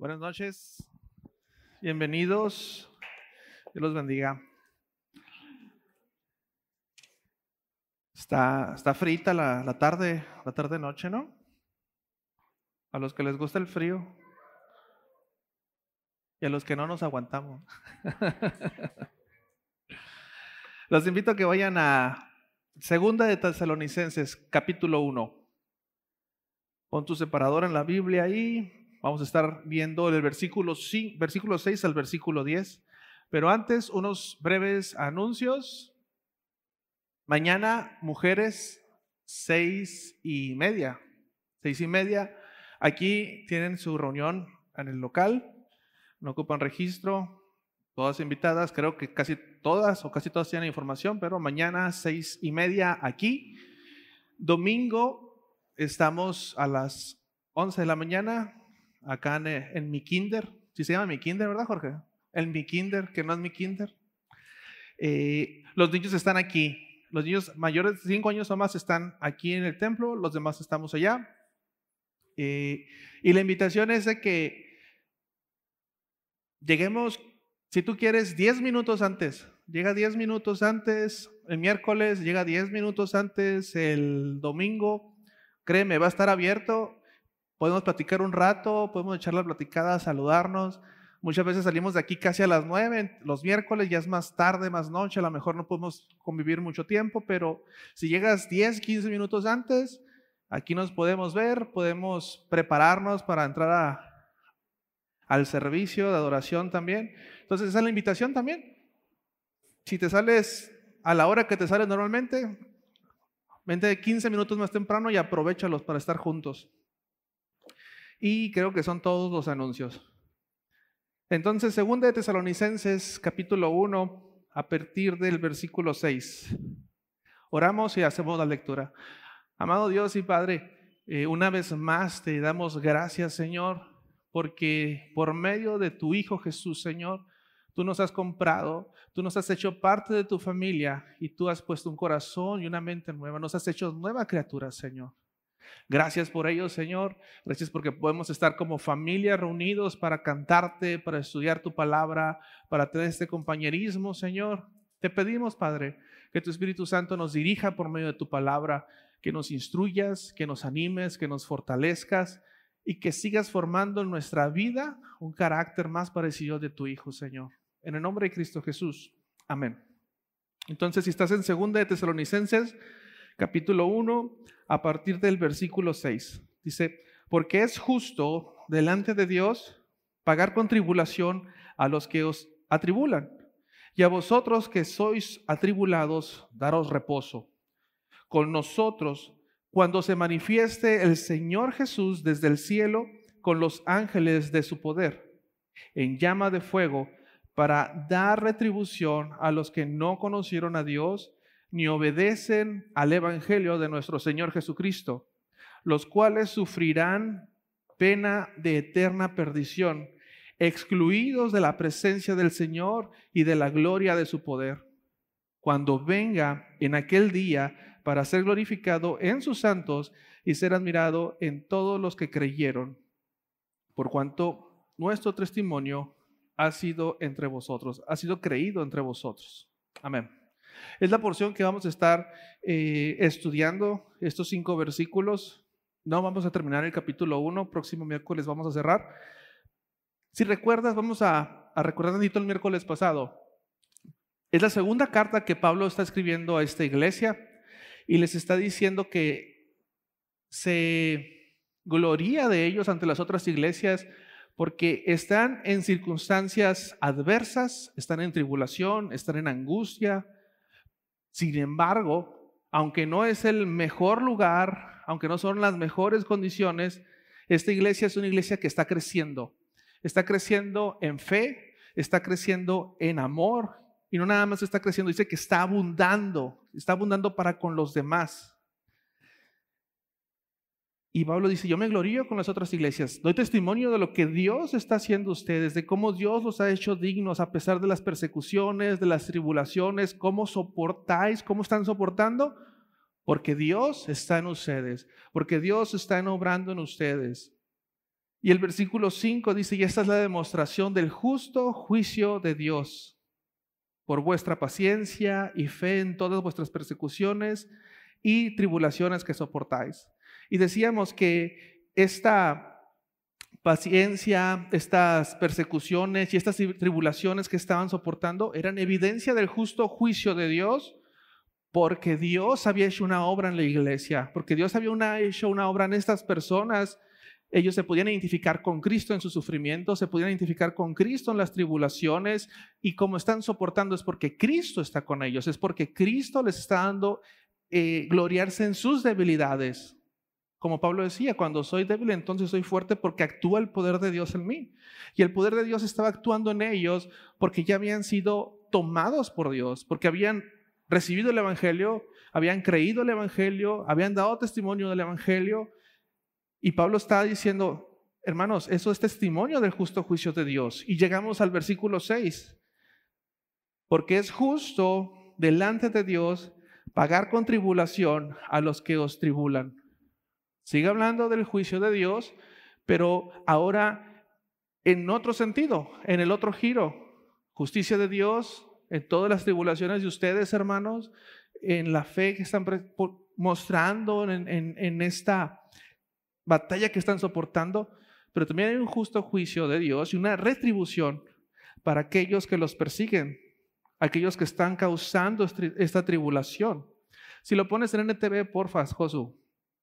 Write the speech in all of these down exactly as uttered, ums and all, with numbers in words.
Buenas noches, bienvenidos, Dios los bendiga. Está, está frita la, la tarde, la tarde noche, ¿no? A los que les gusta el frío y a los que no nos aguantamos. Los invito a que vayan a Segunda de Tesalonicenses, capítulo uno. Pon tu separador en la Biblia ahí. Vamos a estar viendo el versículo, versículo seis al versículo diez. Pero antes, unos breves anuncios. Mañana, mujeres, seis y media. Seis y media. Aquí tienen su reunión en el local. No ocupan registro. Todas invitadas, creo que casi todas o casi todas tienen información, pero mañana, seis y media aquí. Domingo, estamos a las once de la mañana. Acá en, en mi kinder, sí se llama mi kinder, ¿verdad, Jorge? En mi kinder, que no es mi kinder. Eh, los niños están aquí. Los niños mayores de cinco años o más están aquí en el templo, los demás estamos allá. Eh, y la invitación es de que lleguemos, si tú quieres, diez minutos antes. Llega diez minutos antes, el miércoles llega diez minutos antes, el domingo, créeme, va a estar abierto. Podemos platicar un rato, podemos echar la platicada, saludarnos. Muchas veces salimos de aquí casi a las nueve, los miércoles ya es más tarde, más noche, a lo mejor no podemos convivir mucho tiempo, pero si llegas diez, quince minutos antes, aquí nos podemos ver, podemos prepararnos para entrar a, al servicio de adoración también. Entonces esa es la invitación también. Si te sales a la hora que te sales normalmente, vente quince minutos más temprano y aprovéchalos para estar juntos. Y creo que son todos los anuncios. Entonces, Segunda de Tesalonicenses, capítulo uno, a partir del versículo seis. Oramos y hacemos la lectura. Amado Dios y Padre, eh, una vez más te damos gracias, Señor, porque por medio de tu Hijo Jesús, Señor, tú nos has comprado, tú nos has hecho parte de tu familia y tú has puesto un corazón y una mente nueva, nos has hecho nueva criatura, Señor. Gracias por ello, Señor. Gracias porque podemos estar como familia reunidos para cantarte, para estudiar tu palabra, para tener este compañerismo, Señor. Te pedimos, Padre, que tu Espíritu Santo nos dirija por medio de tu palabra, que nos instruyas, que nos animes, que nos fortalezcas y que sigas formando en nuestra vida un carácter más parecido de tu Hijo, Señor. En el nombre de Cristo Jesús. Amén. Entonces, si estás en Segunda de Tesalonicenses, capítulo uno, a partir del versículo seis, dice: porque es justo delante de Dios pagar con tribulación a los que os atribulan, y a vosotros que sois atribulados, daros reposo con nosotros cuando se manifieste el Señor Jesús desde el cielo con los ángeles de su poder, en llama de fuego, para dar retribución a los que no conocieron a Dios ni obedecen al evangelio de nuestro Señor Jesucristo, los cuales sufrirán pena de eterna perdición, excluidos de la presencia del Señor y de la gloria de su poder, cuando venga en aquel día para ser glorificado en sus santos y ser admirado en todos los que creyeron, por cuanto nuestro testimonio ha sido entre vosotros, ha sido creído entre vosotros. Amén. Es la porción que vamos a estar eh, estudiando, estos cinco versículos. No vamos a terminar el capítulo uno, próximo miércoles vamos a cerrar. Si recuerdas, vamos a, a recordar un el miércoles pasado. Es la segunda carta que Pablo está escribiendo a esta iglesia y les está diciendo que se gloría de ellos ante las otras iglesias porque están en circunstancias adversas, están en tribulación, están en angustia. Sin embargo, aunque no es el mejor lugar, aunque no son las mejores condiciones, esta iglesia es una iglesia que está creciendo. Está creciendo en fe, está creciendo en amor y no nada más está creciendo, dice que está abundando, está abundando para con los demás. Y Pablo dice: yo me glorío con las otras iglesias, doy testimonio de lo que Dios está haciendo ustedes, de cómo Dios los ha hecho dignos a pesar de las persecuciones, de las tribulaciones, cómo soportáis, cómo están soportando, porque Dios está en ustedes, porque Dios está obrando en ustedes. Y el versículo cinco dice, y esta es la demostración del justo juicio de Dios, por vuestra paciencia y fe en todas vuestras persecuciones y tribulaciones que soportáis. Y decíamos que esta paciencia, estas persecuciones y estas tribulaciones que estaban soportando eran evidencia del justo juicio de Dios, porque Dios había hecho una obra en la iglesia, porque Dios había una, hecho una obra en estas personas. Ellos se podían identificar con Cristo en su sufrimiento, se podían identificar con Cristo en las tribulaciones, y como están soportando es porque Cristo está con ellos, es porque Cristo les está dando eh, gloriarse en sus debilidades. Como Pablo decía, cuando soy débil entonces soy fuerte porque actúa el poder de Dios en mí. Y el poder de Dios estaba actuando en ellos porque ya habían sido tomados por Dios, porque habían recibido el Evangelio, habían creído el Evangelio, habían dado testimonio del Evangelio. Y Pablo está diciendo, hermanos, eso es testimonio del justo juicio de Dios. Y llegamos al versículo seis. Porque es justo delante de Dios pagar con tribulación a los que os tribulan. Sigue hablando del juicio de Dios, pero ahora en otro sentido, en el otro giro. Justicia de Dios en todas las tribulaciones de ustedes, hermanos, en la fe que están mostrando en, en, en esta batalla que están soportando, pero también hay un justo juicio de Dios y una retribución para aquellos que los persiguen, aquellos que están causando esta tribulación. Si lo pones en N T V, porfa, Josu.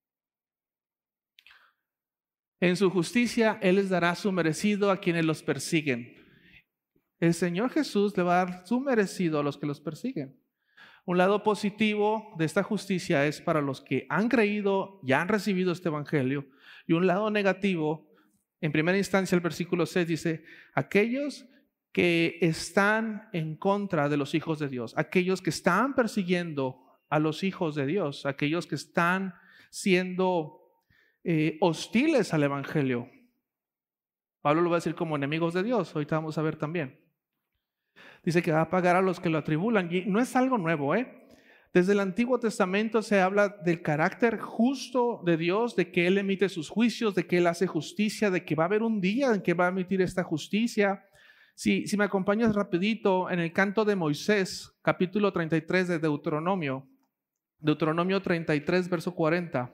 En su justicia, Él les dará su merecido a quienes los persiguen. El Señor Jesús le va a dar su merecido a los que los persiguen. Un lado positivo de esta justicia es para los que han creído y han recibido este evangelio. Y un lado negativo, en primera instancia el versículo seis dice, aquellos que están en contra de los hijos de Dios, aquellos que están persiguiendo a los hijos de Dios, aquellos que están siendo eh, hostiles al evangelio. Pablo lo va a decir como enemigos de Dios, ahorita vamos a ver también. Dice que va a pagar a los que lo atribulan. Y no es algo nuevo, ¿eh? Desde el Antiguo Testamento se habla del carácter justo de Dios, de que Él emite sus juicios, de que Él hace justicia, de que va a haber un día en que va a emitir esta justicia. Si, si me acompañas rapidito en el canto de Moisés, capítulo treinta y tres de Deuteronomio, Deuteronomio treinta y tres, verso cuarenta.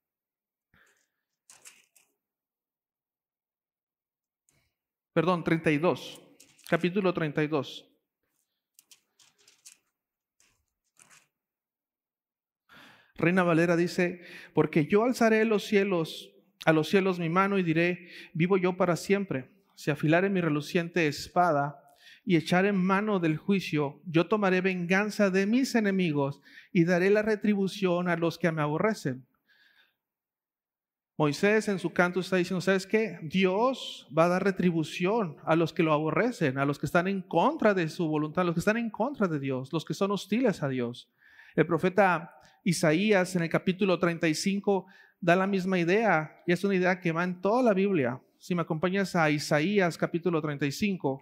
Perdón, treinta y dos, capítulo treinta y dos. Reina Valera dice, porque yo alzaré los cielos, a los cielos mi mano y diré, vivo yo para siempre. Si afilare mi reluciente espada y echare en mano del juicio, yo tomaré venganza de mis enemigos y daré la retribución a los que me aborrecen. Moisés en su canto está diciendo, ¿sabes qué? Dios va a dar retribución a los que lo aborrecen, a los que están en contra de su voluntad, a los que están en contra de Dios, los que son hostiles a Dios. El profeta Isaías en el capítulo treinta y cinco da la misma idea, y es una idea que va en toda la Biblia. Si me acompañas a Isaías capítulo treinta y cinco,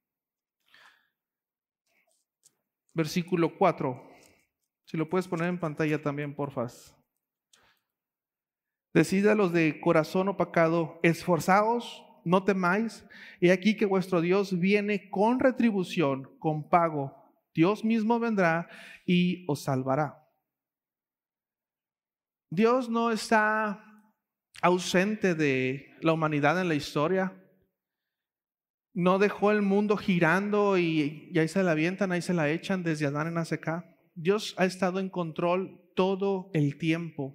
versículo cuatro. Si lo puedes poner en pantalla también, porfa. Decid a los de corazón opacado, esforzaos, no temáis, he aquí que vuestro Dios viene con retribución, con pago. Dios mismo vendrá y os salvará. Dios no está ausente de la humanidad en la historia. No dejó el mundo girando y, y ahí se la avientan, ahí se la echan desde Adán en hacia acá. Dios ha estado en control todo el tiempo.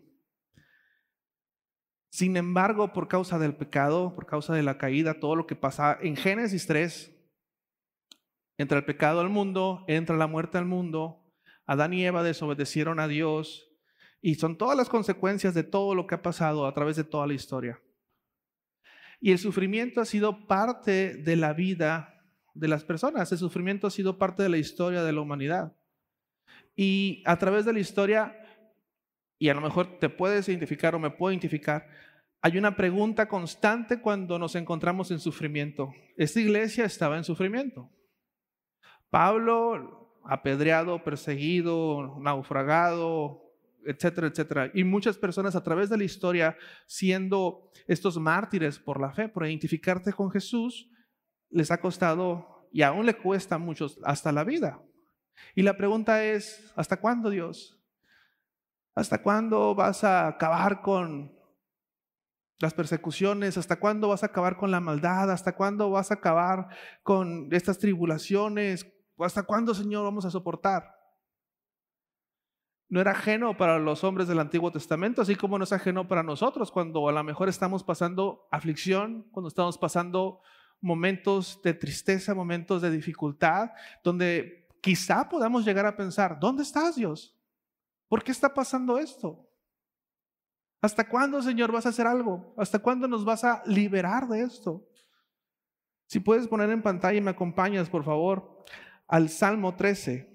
Sin embargo, por causa del pecado, por causa de la caída, todo lo que pasa en Génesis tres, entra el pecado al mundo, entra la muerte al mundo, Adán y Eva desobedecieron a Dios y son todas las consecuencias de todo lo que ha pasado a través de toda la historia. Y el sufrimiento ha sido parte de la vida de las personas, el sufrimiento ha sido parte de la historia de la humanidad. Y a través de la historia, y a lo mejor te puedes identificar o me puedo identificar, hay una pregunta constante cuando nos encontramos en sufrimiento. Esta iglesia estaba en sufrimiento. Pablo, apedreado, perseguido, naufragado, etcétera, etcétera. Y muchas personas a través de la historia, siendo estos mártires por la fe, por identificarte con Jesús, les ha costado y aún le cuesta a muchos hasta la vida. Y la pregunta es, ¿hasta cuándo, Dios? ¿Hasta cuándo vas a acabar con las persecuciones? ¿Hasta cuándo vas a acabar con la maldad? ¿Hasta cuándo vas a acabar con estas tribulaciones? ¿Hasta cuándo, Señor, vamos a soportar? No era ajeno para los hombres del Antiguo Testamento, así como no es ajeno para nosotros cuando a lo mejor estamos pasando aflicción, cuando estamos pasando momentos de tristeza, momentos de dificultad, donde quizá podamos llegar a pensar, ¿dónde estás, Dios? ¿Por qué está pasando esto? ¿Hasta cuándo, Señor, vas a hacer algo? ¿Hasta cuándo nos vas a liberar de esto? Si puedes poner en pantalla y me acompañas, por favor, al Salmo trece.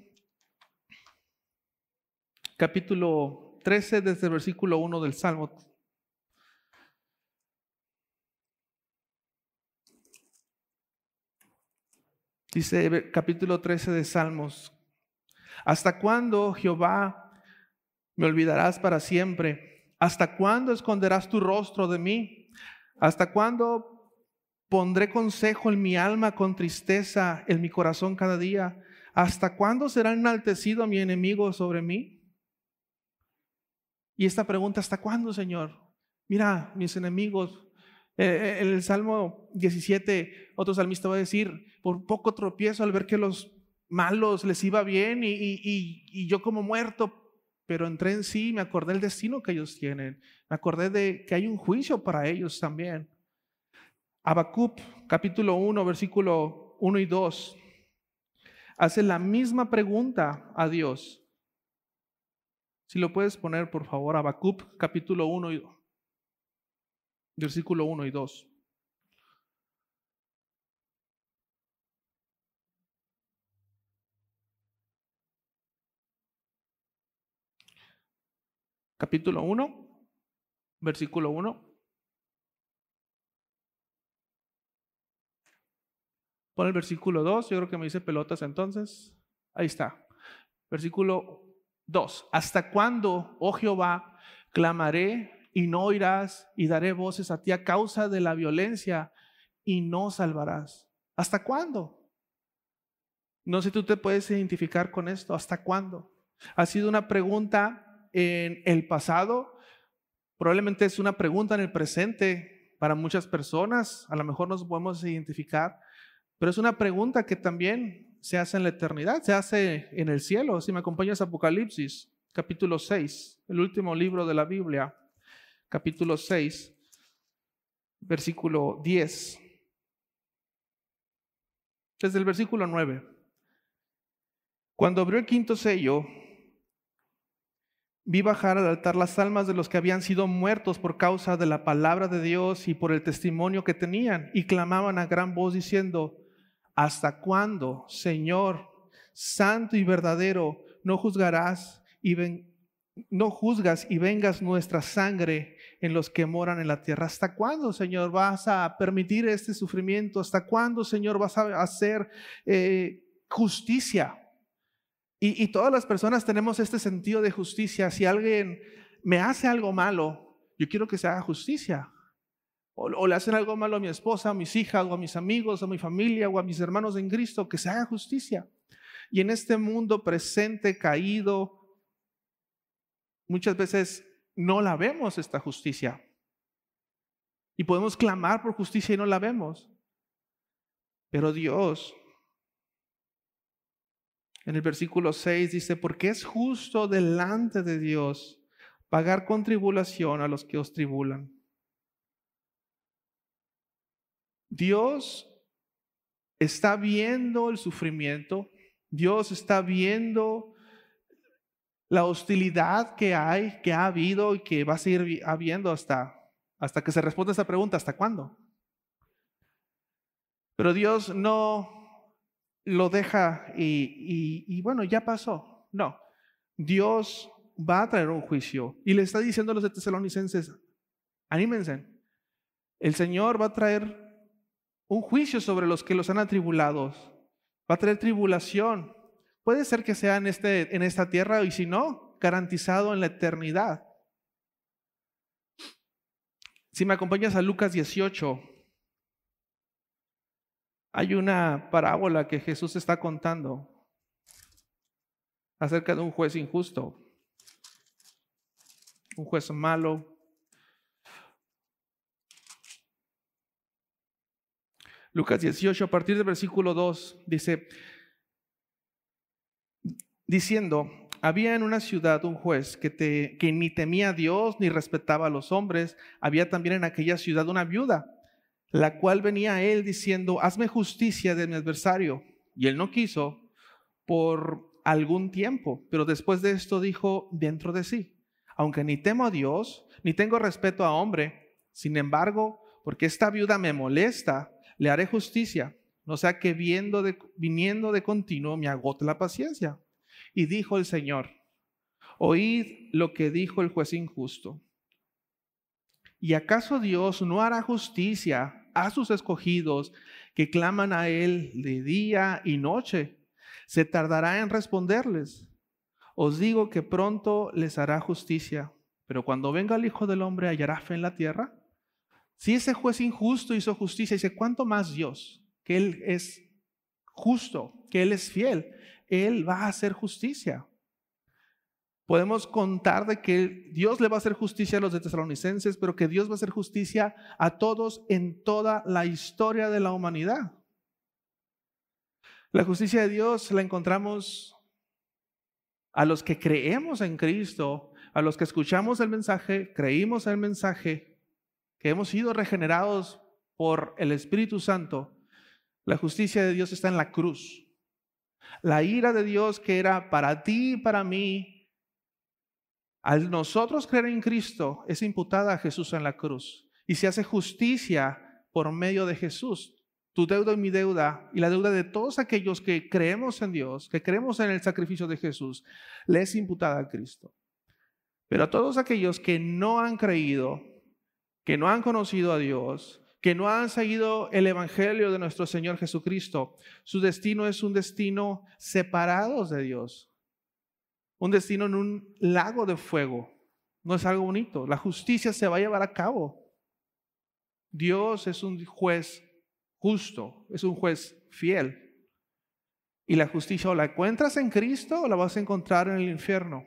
Capítulo trece, desde el versículo uno del Salmo. Dice capítulo trece de Salmos: ¿hasta cuándo, Jehová, me olvidarás para siempre? ¿Hasta cuándo esconderás tu rostro de mí? ¿Hasta cuándo pondré consejo en mi alma con tristeza en mi corazón cada día? ¿Hasta cuándo será enaltecido mi enemigo sobre mí? Y esta pregunta, ¿hasta cuándo, Señor? Mira, mis enemigos. Eh, en el Salmo diecisiete, otro salmista va a decir, por poco tropiezo al ver que los malos les iba bien y, y, y, y yo como muerto, pero entré en sí, me acordé del destino que ellos tienen. Me acordé de que hay un juicio para ellos también. Habacuc, capítulo uno, versículo uno y dos, hace la misma pregunta a Dios. Si lo puedes poner, por favor, Habacuc, capítulo uno, versículo uno y dos. Capítulo uno, versículo uno. Pon el versículo dos, yo creo que me dice pelotas entonces. Ahí está. Versículo dos. ¿Hasta cuándo, oh Jehová, clamaré y no oirás, y daré voces a ti a causa de la violencia y no salvarás? ¿Hasta cuándo? No sé si tú te puedes identificar con esto. ¿Hasta cuándo? Ha sido una pregunta en el pasado, probablemente es una pregunta en el presente para muchas personas, a lo mejor nos podemos identificar, pero es una pregunta que también se hace en la eternidad, se hace en el cielo. Si me acompañas a Apocalipsis, capítulo seis, el último libro de la Biblia, capítulo seis, versículo diez. Desde el versículo nueve. Cuando abrió el quinto sello, vi bajar al altar las almas de los que habían sido muertos por causa de la palabra de Dios y por el testimonio que tenían, y clamaban a gran voz diciendo: ¿hasta cuándo, Señor, santo y verdadero, no juzgarás y ven, no juzgas y vengas nuestra sangre en los que moran en la tierra? ¿Hasta cuándo, Señor, vas a permitir este sufrimiento? ¿Hasta cuándo, Señor, vas a hacer eh, justicia? Y, y todas las personas tenemos este sentido de justicia. Si alguien me hace algo malo, yo quiero que se haga justicia. O, o le hacen algo malo a mi esposa, a mis hijas, o a mis amigos, a mi familia, o a mis hermanos en Cristo, que se haga justicia. Y en este mundo presente, caído, muchas veces no la vemos esta justicia. Y podemos clamar por justicia y no la vemos. Pero Dios, en el versículo seis dice: porque es justo delante de Dios pagar con tribulación a los que os tribulan. Dios está viendo el sufrimiento, Dios está viendo la hostilidad que hay, que ha habido y que va a seguir habiendo hasta, hasta que se responda esta pregunta: ¿hasta cuándo? Pero Dios no lo deja y, y, y bueno, ya pasó. No, Dios va a traer un juicio y le está diciendo a los de Tesalonicenses: anímense, el Señor va a traer un juicio sobre los que los han atribulado, va a traer tribulación. Puede ser que sea en, este, en esta tierra, y si no, garantizado en la eternidad. Si me acompañas a Lucas dieciocho, hay una parábola que Jesús está contando acerca de un juez injusto, un juez malo. Lucas dieciocho, a partir del versículo dos, dice, diciendo, había en una ciudad un juez que, te, que ni temía a Dios ni respetaba a los hombres. Había también en aquella ciudad una viuda, la cual venía a él diciendo, hazme justicia de mi adversario. Y él no quiso por algún tiempo, pero después de esto dijo dentro de sí, aunque ni temo a Dios, ni tengo respeto a hombre, sin embargo, porque esta viuda me molesta, le haré justicia, no sea que viendo de, viniendo de continuo me agote la paciencia. Y dijo el Señor, oíd lo que dijo el juez injusto. ¿Y acaso Dios no hará justicia a sus escogidos que claman a Él de día y noche? ¿Se tardará en responderles? Os digo que pronto les hará justicia, pero cuando venga el Hijo del Hombre, ¿hallará fe en la tierra? Si ese juez injusto hizo justicia, dice, ¿cuánto más Dios? Que Él es justo, que Él es fiel, Él va a hacer justicia. Podemos contar de que Dios le va a hacer justicia a los de Tesalonicenses, pero que Dios va a hacer justicia a todos en toda la historia de la humanidad. La justicia de Dios la encontramos a los que creemos en Cristo, a los que escuchamos el mensaje, creímos el mensaje, que hemos sido regenerados por el Espíritu Santo. La justicia de Dios está en la cruz. La ira de Dios que era para ti y para mí, al nosotros creer en Cristo, es imputada a Jesús en la cruz. Y se hace justicia por medio de Jesús. Tu deuda y mi deuda, y la deuda de todos aquellos que creemos en Dios, que creemos en el sacrificio de Jesús, le es imputada a Cristo. Pero a todos aquellos que no han creído, que no han conocido a Dios, que no han seguido el evangelio de nuestro Señor Jesucristo, su destino es un destino separados de Dios. Un destino en un lago de fuego. No es algo bonito. La justicia se va a llevar a cabo. Dios es un juez justo, es un juez fiel. Y la justicia o la encuentras en Cristo o la vas a encontrar en el infierno.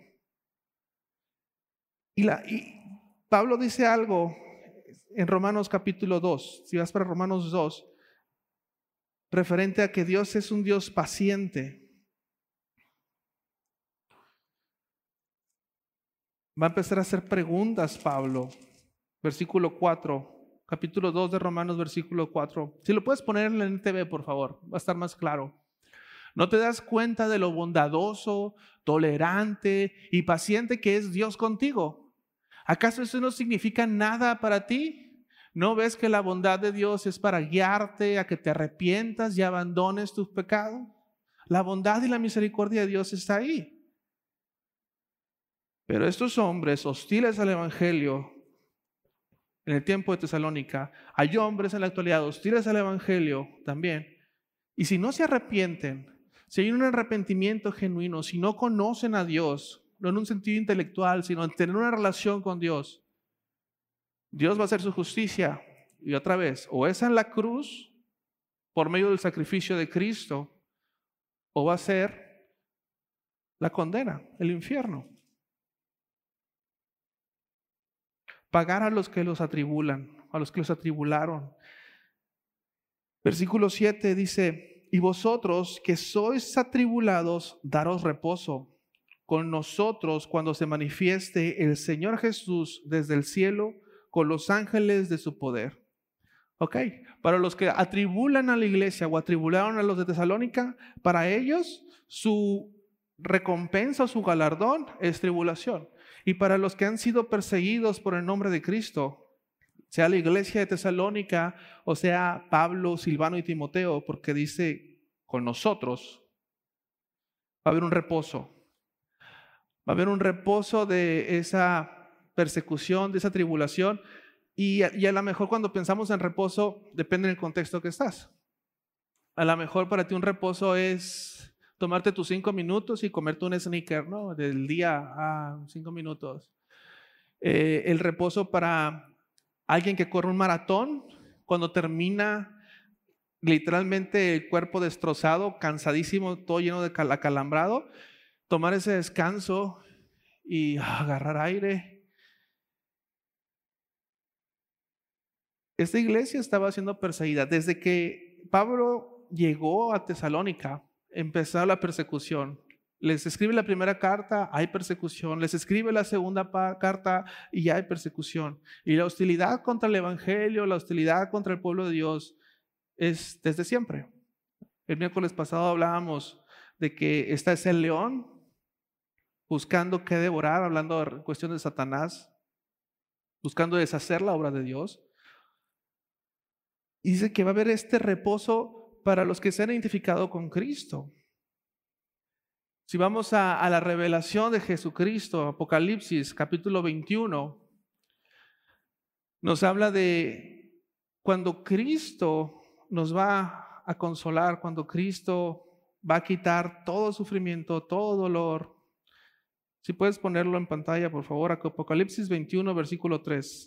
Y, la, y Pablo dice algo en Romanos capítulo dos, si vas para Romanos dos, referente a que Dios es un Dios paciente. Va a empezar a hacer preguntas Pablo. Versículo cuatro, capítulo dos de Romanos, versículo cuatro. Si lo puedes poner en la N T V, por favor, va a estar más claro. ¿No te das cuenta de lo bondadoso, tolerante y paciente que es Dios contigo? ¿Acaso eso no significa nada para ti? ¿No ves que la bondad de Dios es para guiarte a que te arrepientas y abandones tus pecados? La bondad y la misericordia de Dios está ahí. Pero estos hombres hostiles al evangelio en el tiempo de Tesalónica, hay hombres en la actualidad hostiles al evangelio también. Y si no se arrepienten, si hay un arrepentimiento genuino, si no conocen a Dios, no en un sentido intelectual, sino en tener una relación con Dios, Dios va a hacer su justicia. Y otra vez, o es en la cruz, por medio del sacrificio de Cristo, o va a ser la condena, el infierno. Pagar a los que los atribulan, a los que los atribularon. Versículo siete dice, y vosotros que sois atribulados, daros reposo con nosotros cuando se manifieste el Señor Jesús desde el cielo con los ángeles de su poder. Ok, para los que atribulan a la iglesia o atribularon a los de Tesalónica, para ellos su recompensa o su galardón es tribulación. Y para los que han sido perseguidos por el nombre de Cristo, sea la iglesia de Tesalónica o sea Pablo, Silvano y Timoteo, porque dice con nosotros, va a haber un reposo. Va a haber un reposo de esa persecución, de esa tribulación. Y a, y a lo mejor cuando pensamos en reposo, depende del contexto que estás. A lo mejor para ti un reposo es tomarte tus cinco minutos y comerte un sneaker, ¿no? Del día a cinco minutos. Eh, el reposo para alguien que corre un maratón, cuando termina literalmente el cuerpo destrozado, cansadísimo, todo lleno de cal- acalambrado, tomar ese descanso y ah, agarrar aire. Esta iglesia estaba siendo perseguida. Desde que Pablo llegó a Tesalónica, empezó la persecución. Les escribe la primera carta, hay persecución. Les escribe la segunda pa- carta y ya hay persecución. Y la hostilidad contra el evangelio, la hostilidad contra el pueblo de Dios es desde siempre. El miércoles pasado hablábamos de que esta es el león buscando qué devorar, hablando de cuestión de Satanás, buscando deshacer la obra de Dios. Y dice que va a haber este reposo para los que se han identificado con Cristo. Si vamos a, a la revelación de Jesucristo, Apocalipsis capítulo veintiuno, nos habla de cuando Cristo nos va a consolar, cuando Cristo va a quitar todo sufrimiento, todo dolor. Si puedes ponerlo en pantalla, por favor, Apocalipsis veintiuno, versículo tres.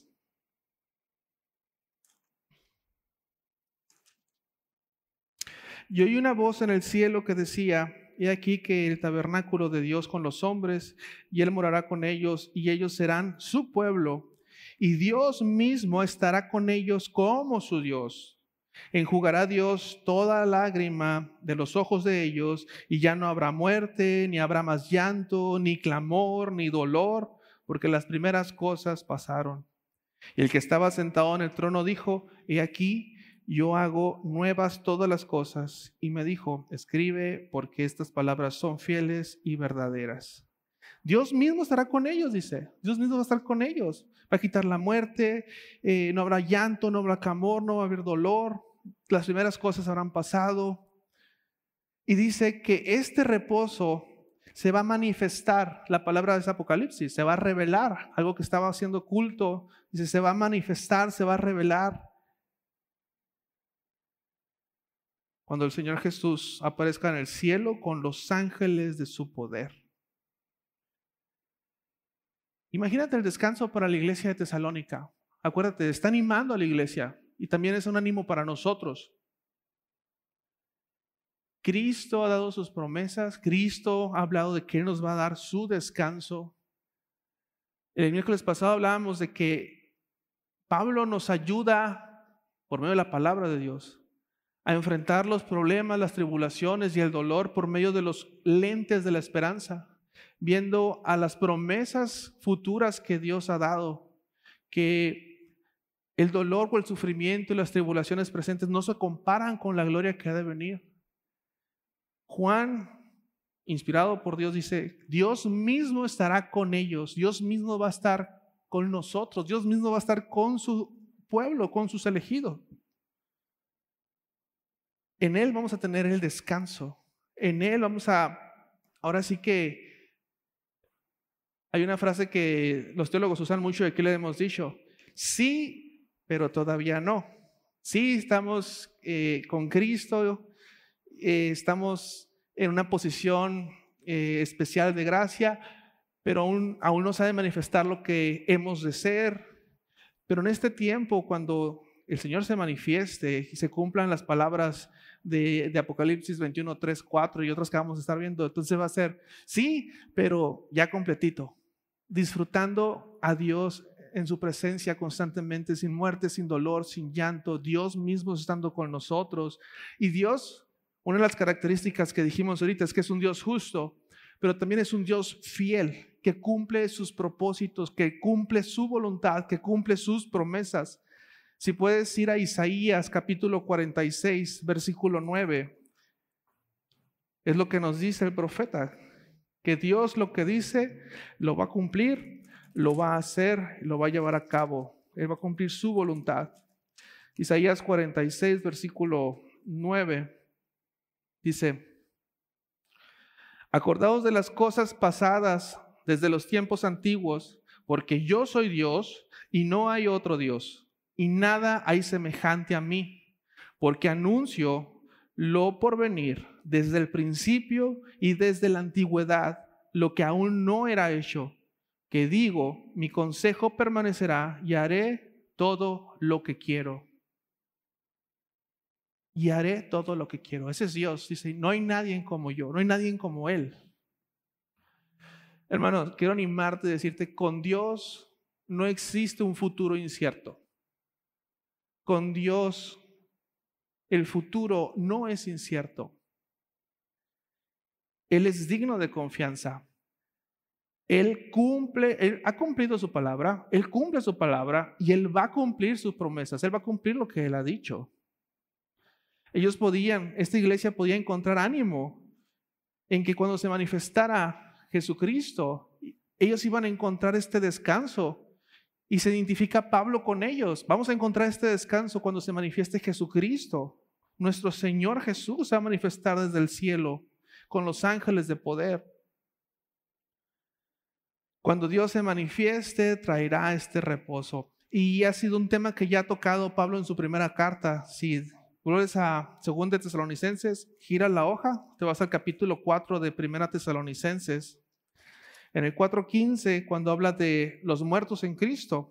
Y oí una voz en el cielo que decía: he aquí que el tabernáculo de Dios con los hombres, y Él morará con ellos, y ellos serán su pueblo, y Dios mismo estará con ellos como su Dios. Enjugará Dios toda lágrima de los ojos de ellos, y ya no habrá muerte, ni habrá más llanto, ni clamor, ni dolor, porque las primeras cosas pasaron. Y el que estaba sentado en el trono dijo: he aquí, yo hago nuevas todas las cosas. Y me dijo: escribe, porque estas palabras son fieles y verdaderas. Dios mismo estará con ellos, dice. Dios mismo va a estar con ellos. Va a quitar la muerte, eh, no habrá llanto, no habrá clamor, no va a haber dolor. Las primeras cosas habrán pasado. Y dice que este reposo se va a manifestar. La palabra es Apocalipsis, se va a revelar. Algo que estaba siendo oculto, dice, se va a manifestar, se va a revelar cuando el Señor Jesús aparezca en el cielo con los ángeles de su poder. Imagínate el descanso para la iglesia de Tesalónica. Acuérdate, está animando a la iglesia y también es un ánimo para nosotros. Cristo ha dado sus promesas, Cristo ha hablado de que Él nos va a dar su descanso. El miércoles pasado hablábamos de que Pablo nos ayuda por medio de la palabra de Dios a enfrentar los problemas, las tribulaciones y el dolor por medio de los lentes de la esperanza, viendo a las promesas futuras que Dios ha dado, que el dolor o el sufrimiento y las tribulaciones presentes no se comparan con la gloria que ha de venir. Juan, inspirado por Dios, dice: Dios mismo estará con ellos, Dios mismo va a estar con nosotros, Dios mismo va a estar con su pueblo, con sus elegidos. En Él vamos a tener el descanso. En Él vamos a, ahora sí que hay una frase que los teólogos usan mucho y aquí le hemos dicho: sí, pero todavía no. Sí, estamos eh, con Cristo, eh, estamos en una posición eh, especial de gracia, pero aún, aún no sabe manifestar lo que hemos de ser. Pero en este tiempo, cuando el Señor se manifieste y se cumplan las palabras de, de Apocalipsis veintiuno, tres, cuatro y otras que vamos a estar viendo, entonces va a ser, sí, pero ya completito, disfrutando a Dios en su presencia constantemente, sin muerte, sin dolor, sin llanto, Dios mismo estando con nosotros. Y Dios, una de las características que dijimos ahorita es que es un Dios justo, pero también es un Dios fiel, que cumple sus propósitos, que cumple su voluntad, que cumple sus promesas. Si puedes ir a Isaías capítulo cuarenta y seis, versículo nueve, es lo que nos dice el profeta, que Dios lo que dice lo va a cumplir, lo va a hacer, lo va a llevar a cabo. Él va a cumplir su voluntad. Isaías cuarenta y seis, versículo nueve, dice: acordaos de las cosas pasadas desde los tiempos antiguos, porque yo soy Dios y no hay otro Dios, y nada hay semejante a mí, porque anuncio lo por venir, desde el principio y desde la antigüedad, lo que aún no era hecho, que digo, mi consejo permanecerá y haré todo lo que quiero. Y haré todo lo que quiero. Ese es Dios. Dice, no hay nadie como yo, no hay nadie como Él. Hermanos, quiero animarte a decirte, con Dios no existe un futuro incierto. Con Dios el futuro no es incierto. Él es digno de confianza. Él cumple, Él ha cumplido su palabra, Él cumple su palabra y Él va a cumplir sus promesas. Él va a cumplir lo que Él ha dicho. Ellos podían, esta iglesia podía encontrar ánimo en que cuando se manifestara Jesucristo, ellos iban a encontrar este descanso. Y se identifica Pablo con ellos. Vamos a encontrar este descanso cuando se manifieste Jesucristo. Nuestro Señor Jesús se va a manifestar desde el cielo con los ángeles de poder. Cuando Dios se manifieste, traerá este reposo. Y ha sido un tema que ya ha tocado Pablo en su primera carta. Si vuelves a Segunda Tesalonicenses, gira la hoja, te vas al capítulo cuatro de Primera Tesalonicenses. En el cuatro quince, cuando habla de los muertos en Cristo,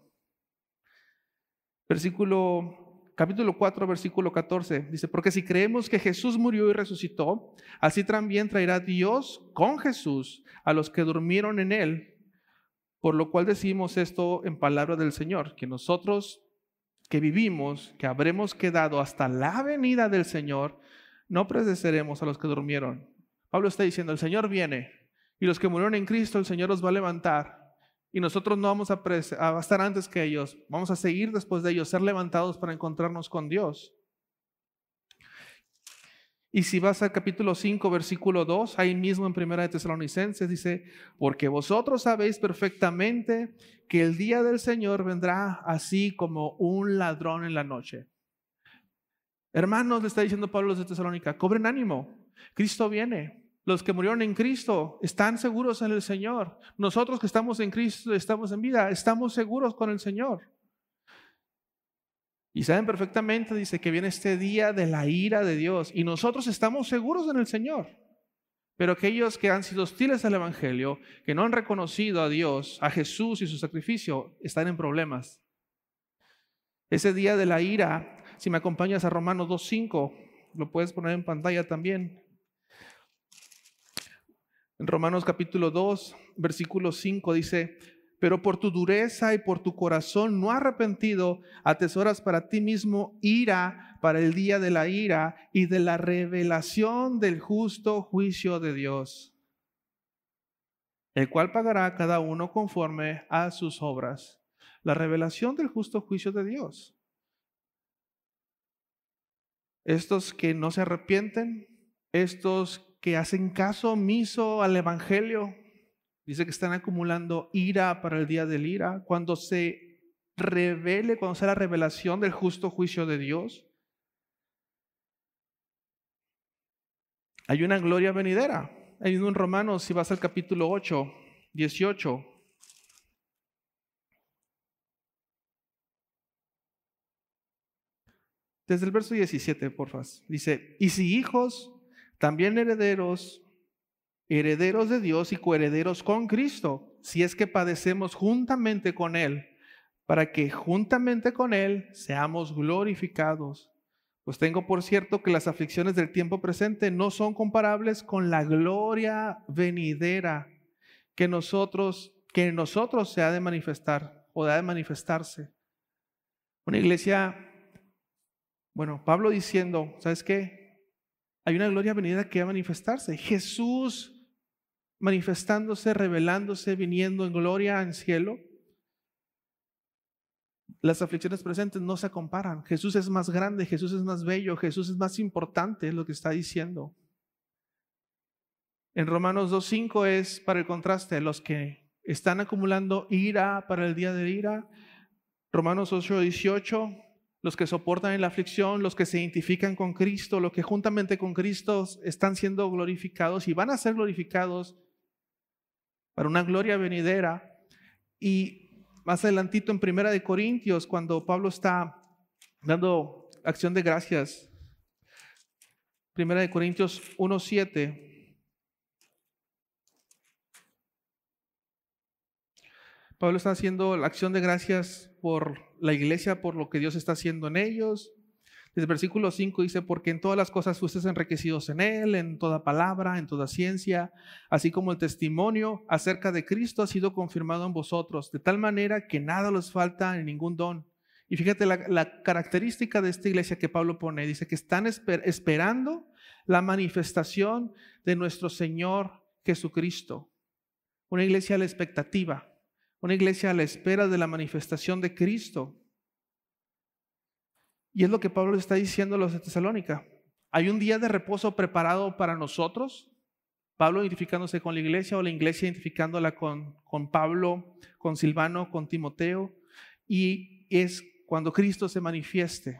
versículo, capítulo cuatro, versículo catorce, dice, porque si creemos que Jesús murió y resucitó, así también traerá Dios con Jesús a los que durmieron en Él, por lo cual decimos esto en palabra del Señor, que nosotros que vivimos, que habremos quedado hasta la venida del Señor, no precederemos a los que durmieron. Pablo está diciendo, el Señor viene. Y los que murieron en Cristo, el Señor los va a levantar. Y nosotros no vamos a, a estar antes que ellos. Vamos a seguir después de ellos, ser levantados para encontrarnos con Dios. Y si vas al capítulo cinco, versículo dos, ahí mismo en Primera de Tesalonicenses, dice, porque vosotros sabéis perfectamente que el día del Señor vendrá así como un ladrón en la noche. Hermanos, le está diciendo Pablo a los de Tesalónica, cobren ánimo, Cristo viene. Los que murieron en Cristo están seguros en el Señor. Nosotros que estamos en Cristo, estamos en vida, estamos seguros con el Señor. Y saben perfectamente, dice, que viene este día de la ira de Dios. Y nosotros estamos seguros en el Señor. Pero aquellos que han sido hostiles al Evangelio, que no han reconocido a Dios, a Jesús y su sacrificio, están en problemas. Ese día de la ira, si me acompañas a Romanos dos cinco, lo puedes poner en pantalla también. En Romanos capítulo dos, versículo cinco dice, pero por tu dureza y por tu corazón no arrepentido, atesoras para ti mismo ira para el día de la ira y de la revelación del justo juicio de Dios, el cual pagará a cada uno conforme a sus obras. La revelación del justo juicio de Dios. Estos que no se arrepienten, estos que hacen caso omiso al Evangelio, dice que están acumulando ira para el día del ira. Cuando se revele, cuando sea la revelación del justo juicio de Dios, hay una gloria venidera. Hay un Romanos, si vas al capítulo ocho, dieciocho. Desde el verso diecisiete, porfa. Dice, y si hijos, también herederos, herederos de Dios y coherederos con Cristo, si es que padecemos juntamente con Él, para que juntamente con Él seamos glorificados. Pues tengo por cierto que las aflicciones del tiempo presente no son comparables con la gloria venidera que nosotros, que en nosotros se ha de manifestar o ha de manifestarse. Una iglesia, bueno, Pablo diciendo, ¿sabes qué? Hay una gloria venidera que va a manifestarse. Jesús manifestándose, revelándose, viniendo en gloria en cielo. Las aflicciones presentes no se comparan. Jesús es más grande, Jesús es más bello, Jesús es más importante, es lo que está diciendo. En Romanos dos cinco es para el contraste, los que están acumulando ira para el día de ira. Romanos ocho dieciocho, los que soportan en la aflicción, los que se identifican con Cristo, los que juntamente con Cristo están siendo glorificados y van a ser glorificados para una gloria venidera. Y más adelantito en Primera de Corintios, cuando Pablo está dando acción de gracias, Primera de Corintios uno siete. Pablo está haciendo la acción de gracias por la iglesia, por lo que Dios está haciendo en ellos. Desde el versículo cinco dice, porque en todas las cosas fuisteis enriquecidos en Él, en toda palabra, en toda ciencia, así como el testimonio acerca de Cristo ha sido confirmado en vosotros, de tal manera que nada les falta en ningún don. Y fíjate la, la característica de esta iglesia que Pablo pone, dice que están esper, esperando la manifestación de nuestro Señor Jesucristo. Una iglesia a la expectativa, una iglesia a la espera de la manifestación de Cristo. Y es lo que Pablo está diciendo a los de Tesalónica. Hay un día de reposo preparado para nosotros. Pablo identificándose con la iglesia o la iglesia identificándola con, con Pablo, con Silvano, con Timoteo. Y es cuando Cristo se manifieste.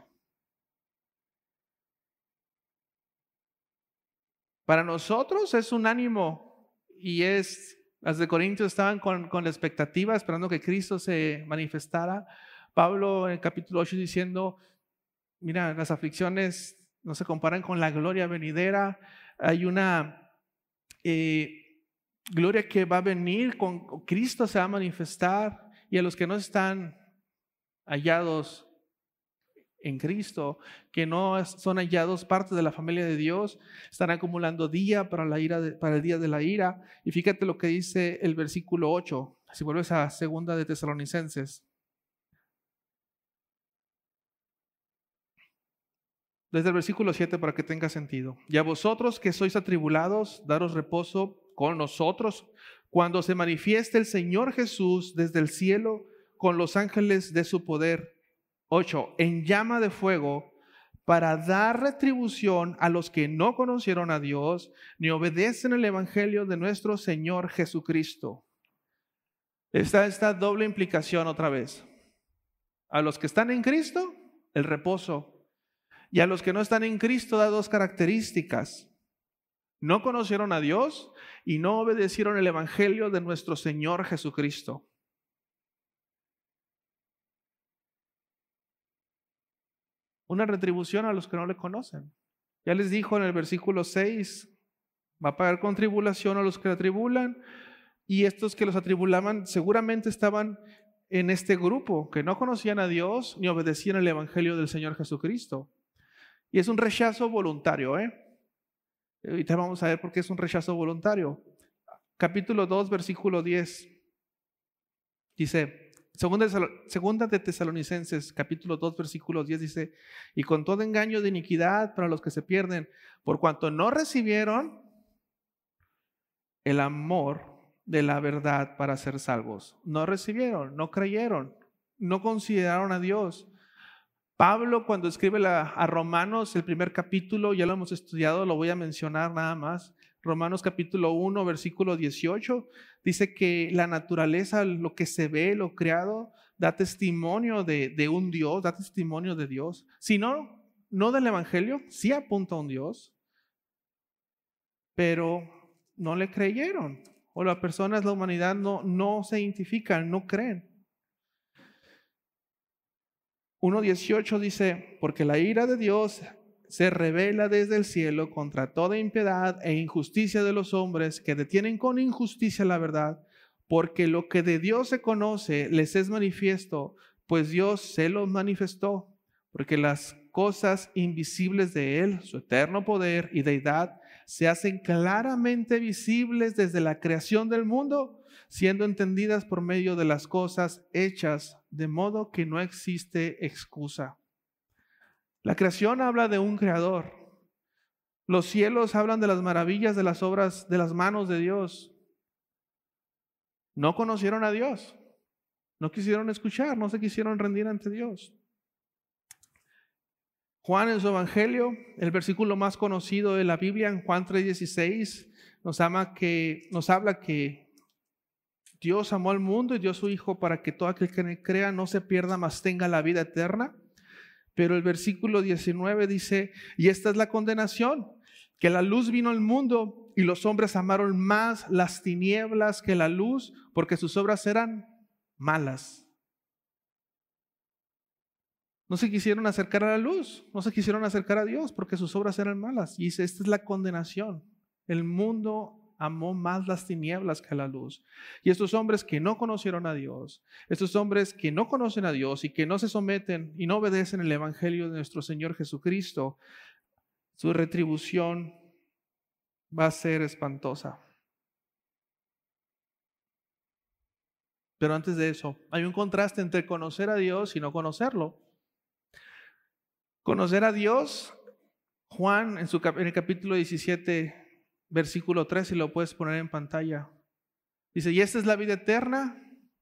Para nosotros es un ánimo y es, las de Corintios estaban con, con la expectativa, esperando que Cristo se manifestara. Pablo en el capítulo ocho diciendo, mira, las aflicciones no se comparan con la gloria venidera. Hay una eh, gloria que va a venir, con Cristo se va a manifestar, y a los que no están hallados en Cristo, que no son hallados parte de la familia de Dios, están acumulando día para, la ira de, para el día de la ira. Y fíjate lo que dice el versículo ocho, si vuelves a segunda de Tesalonicenses. Desde el versículo siete para que tenga sentido. Y a vosotros que sois atribulados, daros reposo con nosotros, cuando se manifieste el Señor Jesús desde el cielo con los ángeles de su poder. ocho. En llama de fuego, para dar retribución a los que no conocieron a Dios, ni obedecen el evangelio de nuestro Señor Jesucristo. Está esta doble implicación otra vez. A los que están en Cristo, el reposo. Y a los que no están en Cristo da dos características. No conocieron a Dios y no obedecieron el evangelio de nuestro Señor Jesucristo. Una retribución a los que no le conocen. Ya les dijo en el versículo seis, va a pagar con tribulación a los que le atribulan, y estos que los atribulaban seguramente estaban en este grupo, que no conocían a Dios ni obedecían el evangelio del Señor Jesucristo. Y es un rechazo voluntario, ¿eh? Ahorita vamos a ver por qué es un rechazo voluntario. Capítulo dos, versículo diez. Dice, segunda, segunda de Tesalonicenses, capítulo dos, versículo diez, dice, y con todo engaño de iniquidad para los que se pierden, por cuanto no recibieron el amor de la verdad para ser salvos. No recibieron, no creyeron, no consideraron a Dios. Pablo, cuando escribe la, a Romanos, el primer capítulo, ya lo hemos estudiado, lo voy a mencionar nada más. Romanos capítulo uno, versículo dieciocho, dice que la naturaleza, lo que se ve, lo creado, da testimonio de, de un Dios, da testimonio de Dios. Si no, no del evangelio, sí apunta a un Dios, pero no le creyeron. O las personas, la humanidad no, no se identifican, no creen. uno dieciocho dice, porque la ira de Dios se revela desde el cielo contra toda impiedad e injusticia de los hombres que detienen con injusticia la verdad, porque lo que de Dios se conoce les es manifiesto, pues Dios se lo manifestó, porque las cosas invisibles de Él, su eterno poder y deidad, se hacen claramente visibles desde la creación del mundo, siendo entendidas por medio de las cosas hechas, de modo que no existe excusa. La creación habla de un creador. Los cielos hablan de las maravillas de las obras de las manos de Dios. No conocieron a Dios. No quisieron escuchar, no se quisieron rendir ante Dios. Juan en su evangelio, el versículo más conocido de la Biblia, en Juan tres dieciséis, nos, ama que, nos habla que Dios amó al mundo y dio a su Hijo para que todo aquel que crea no se pierda, mas tenga la vida eterna. Pero el versículo diecinueve dice, y esta es la condenación, que la luz vino al mundo y los hombres amaron más las tinieblas que la luz, porque sus obras eran malas. No se quisieron acercar a la luz, no se quisieron acercar a Dios porque sus obras eran malas. Y dice, esta es la condenación. El mundo amó más las tinieblas que la luz. Y estos hombres que no conocieron a Dios, estos hombres que no conocen a Dios y que no se someten y no obedecen el evangelio de nuestro Señor Jesucristo, su retribución va a ser espantosa. Pero antes de eso, hay un contraste entre conocer a Dios y no conocerlo. Conocer a Dios, Juan en, su, en el capítulo diecisiete, versículo tres, si lo puedes poner en pantalla. Dice, y esta es la vida eterna,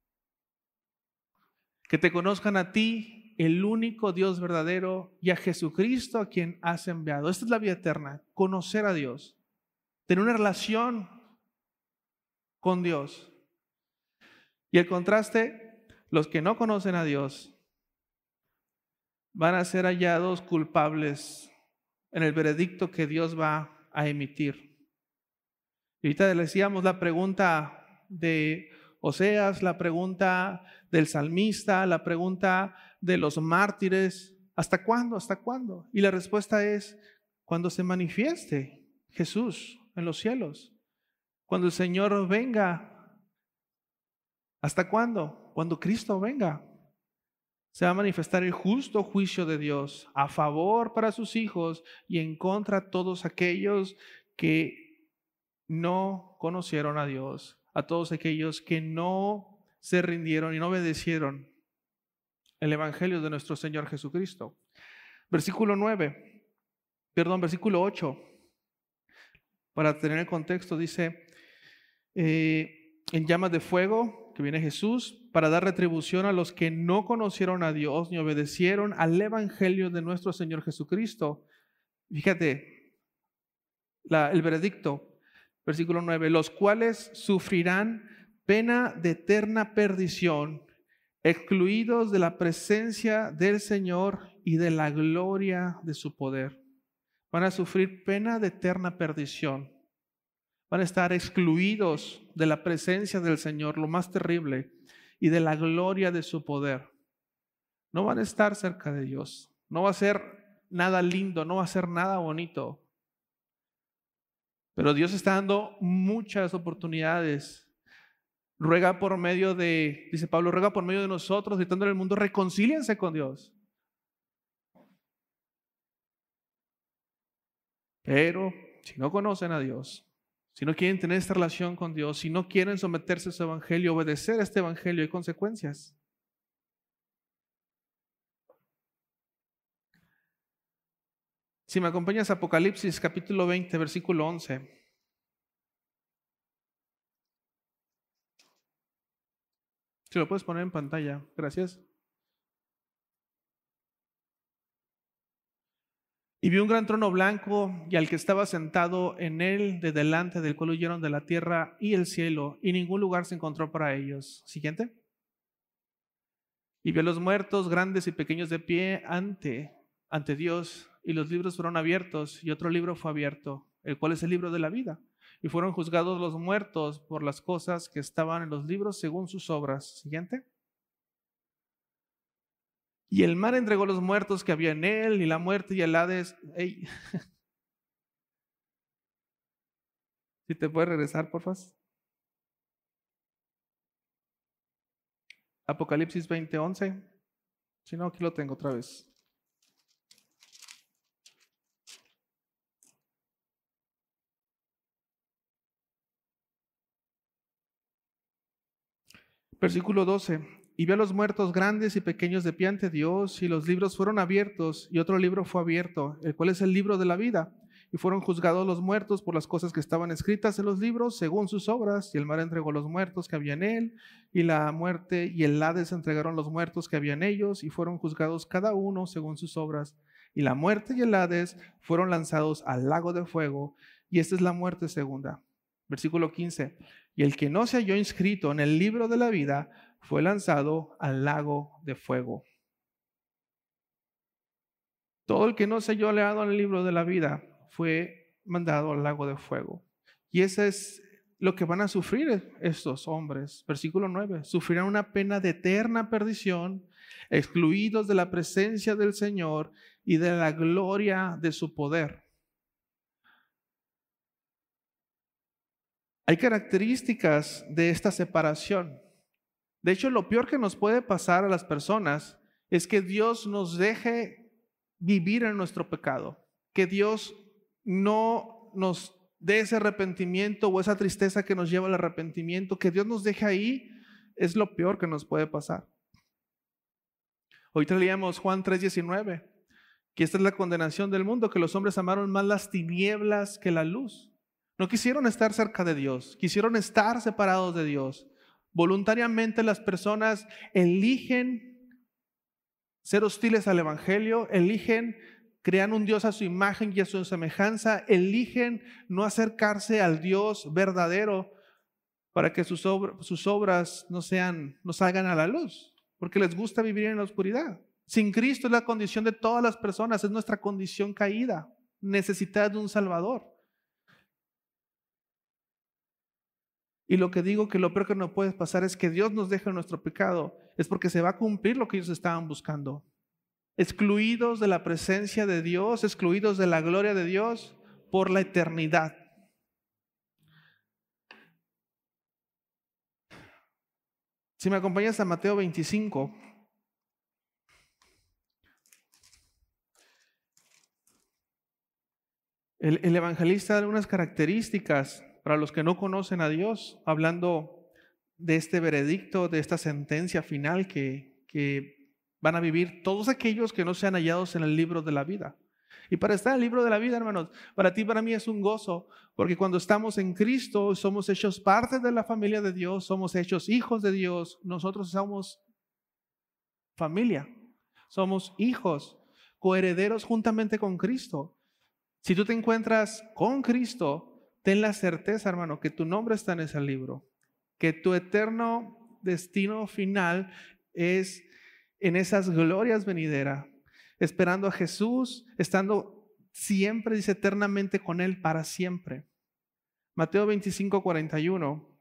que te conozcan a ti, el único Dios verdadero, y a Jesucristo a quien has enviado. Esta es la vida eterna, conocer a Dios, tener una relación con Dios. Y el contraste, los que no conocen a Dios van a ser hallados culpables en el veredicto que Dios va a emitir. Y ahorita le decíamos la pregunta de Oseas, la pregunta del salmista, la pregunta de los mártires. ¿Hasta cuándo? ¿Hasta cuándo? Y la respuesta es cuando se manifieste Jesús en los cielos. Cuando el Señor venga. ¿Hasta cuándo? Cuando Cristo venga. Se va a manifestar el justo juicio de Dios a favor para sus hijos y en contra de todos aquellos que no conocieron a Dios, a todos aquellos que no se rindieron y no obedecieron el evangelio de nuestro Señor Jesucristo. Versículo nueve, perdón, versículo ocho, para tener el contexto, dice, eh, en llamas de fuego, que viene Jesús, para dar retribución a los que no conocieron a Dios ni obedecieron al evangelio de nuestro Señor Jesucristo. Fíjate, la, el veredicto. Versículo nueve, los cuales sufrirán pena de eterna perdición, excluidos de la presencia del Señor y de la gloria de su poder. Van a sufrir pena de eterna perdición. Van a estar excluidos de la presencia del Señor, lo más terrible, y de la gloria de su poder. No van a estar cerca de Dios. No va a ser nada lindo, no va a ser nada bonito. Pero Dios está dando muchas oportunidades. Ruega por medio de, dice Pablo, ruega por medio de nosotros, gritando en el mundo, reconcíliense con Dios. Pero si no conocen a Dios, si no quieren tener esta relación con Dios, si no quieren someterse a su evangelio, obedecer a este evangelio, hay consecuencias. Si me acompañas a Apocalipsis capítulo veinte, versículo once. Si lo puedes poner en pantalla, gracias. Y vi un gran trono blanco y al que estaba sentado en él, de delante del cual huyeron de la tierra y el cielo, y ningún lugar se encontró para ellos. Siguiente. Y vi a los muertos, grandes y pequeños, de pie ante, ante Dios, y los libros fueron abiertos, y otro libro fue abierto, el cual es el libro de la vida. Y fueron juzgados los muertos por las cosas que estaban en los libros según sus obras. Siguiente. Y el mar entregó los muertos que había en él, y la muerte y el Hades. Hey. Si te puedes regresar, por favor. Apocalipsis veinte, once. Si no, aquí lo tengo otra vez. Versículo doce. Y vi a los muertos grandes y pequeños de pie ante Dios, y los libros fueron abiertos, y otro libro fue abierto, el cual es el libro de la vida. Y fueron juzgados los muertos por las cosas que estaban escritas en los libros, según sus obras. Y el mar entregó los muertos que había en él, y la muerte y el Hades entregaron los muertos que había en ellos, y fueron juzgados cada uno según sus obras. Y la muerte y el Hades fueron lanzados al lago de fuego, y esta es la muerte segunda. Versículo quince. Y el que no se halló inscrito en el libro de la vida fue lanzado al lago de fuego. Todo el que no se halló leado en el libro de la vida fue mandado al lago de fuego. Y eso es lo que van a sufrir estos hombres. Versículo nueve. Sufrirán una pena de eterna perdición, excluidos de la presencia del Señor y de la gloria de su poder. Hay características de esta separación. De hecho, lo peor que nos puede pasar a las personas es que Dios nos deje vivir en nuestro pecado, que Dios no nos dé ese arrepentimiento o esa tristeza que nos lleva al arrepentimiento, que Dios nos deje ahí, es lo peor que nos puede pasar. Ahorita leíamos Juan tres diecinueve, que esta es la condenación del mundo, que los hombres amaron más las tinieblas que la luz. No quisieron estar cerca de Dios, quisieron estar separados de Dios. Voluntariamente las personas eligen ser hostiles al Evangelio, eligen crear un Dios a su imagen y a su semejanza, eligen no acercarse al Dios verdadero para que sus, obra, sus obras no, sean, no salgan a la luz, porque les gusta vivir en la oscuridad. Sin Cristo es la condición de todas las personas, es nuestra condición caída, necesidad de un Salvador. Y lo que digo que lo peor que nos puede pasar es que Dios nos deja nuestro pecado, es porque se va a cumplir lo que ellos estaban buscando. Excluidos de la presencia de Dios, excluidos de la gloria de Dios por la eternidad. Si me acompañas a Mateo veinticinco. El, el evangelista da algunas características para los que no conocen a Dios, hablando de este veredicto, de esta sentencia final que, que van a vivir todos aquellos que no sean hallados en el libro de la vida. Y para estar en el libro de la vida, hermanos, para ti y para mí es un gozo, porque cuando estamos en Cristo somos hechos parte de la familia de Dios, somos hechos hijos de Dios, nosotros somos familia, somos hijos, coherederos juntamente con Cristo. Si tú te encuentras con Cristo, ten la certeza, hermano, que tu nombre está en ese libro, que tu eterno destino final es en esas glorias venideras, esperando a Jesús, estando siempre, dice, eternamente con Él para siempre. Mateo veinticinco, cuarenta y uno.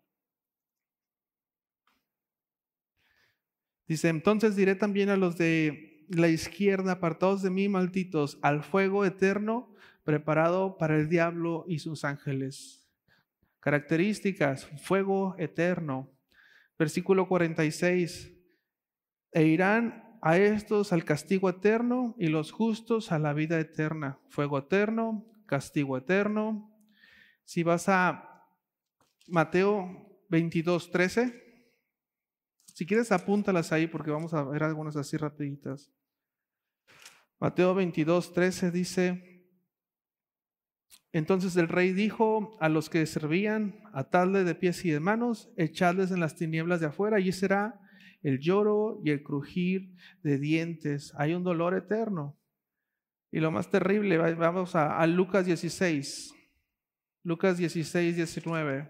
Dice, entonces diré también a los de la izquierda, apartados de mí, malditos, al fuego eterno preparado para el diablo y sus ángeles. Características, fuego eterno. Versículo cuarenta y seis. E irán a estos al castigo eterno y los justos a la vida eterna. Fuego eterno, castigo eterno. Si vas a Mateo veintidós, trece, si quieres apúntalas ahí porque vamos a ver algunas así rapiditas. Mateo veintidós, trece dice: entonces el rey dijo a los que servían, atadle de pies y de manos, echadles en las tinieblas de afuera, allí será el lloro y el crujir de dientes. Hay un dolor eterno. Y lo más terrible, vamos a, a Lucas dieciséis. Lucas dieciséis, diecinueve.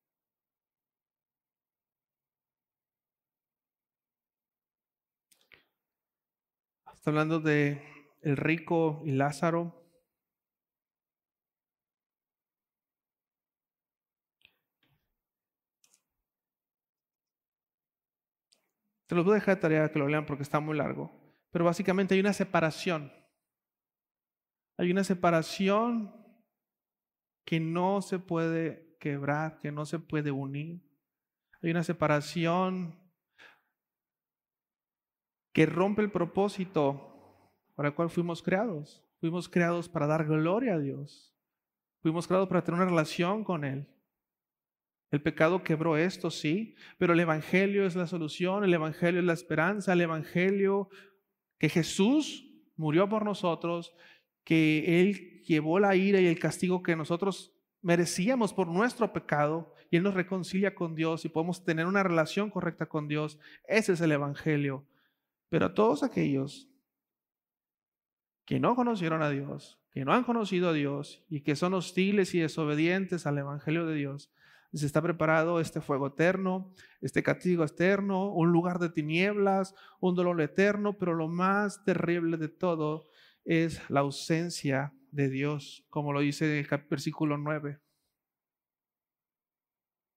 Está hablando de el rico y Lázaro. Te los voy a dejar de tarea que lo lean porque está muy largo. Pero básicamente hay una separación. Hay una separación que no se puede quebrar, que no se puede unir. Hay una separación que rompe el propósito para el cual fuimos creados. Fuimos creados para dar gloria a Dios. Fuimos creados para tener una relación con Él. El pecado quebró esto, sí, pero el Evangelio es la solución, el Evangelio es la esperanza, el Evangelio que Jesús murió por nosotros, que Él llevó la ira y el castigo que nosotros merecíamos por nuestro pecado, y Él nos reconcilia con Dios y podemos tener una relación correcta con Dios. Ese es el Evangelio. Pero a todos aquellos que no conocieron a Dios, que no han conocido a Dios y que son hostiles y desobedientes al Evangelio de Dios, se está preparado este fuego eterno, este castigo eterno, un lugar de tinieblas, un dolor eterno, pero lo más terrible de todo es la ausencia de Dios, como lo dice el versículo nueve.